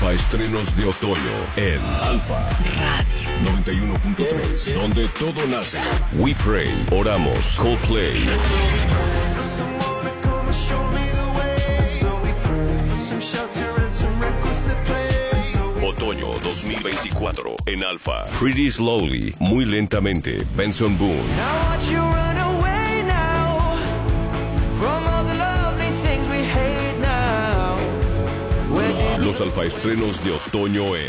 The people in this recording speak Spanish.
alfa estrenos de otoño en Alfa Radio 91.3, donde todo nace. We Pray, Oramos, Coldplay. Otoño 2024 en Alfa. Pretty Slowly, muy lentamente, Benson Boone. Los alfa estrenos de otoño en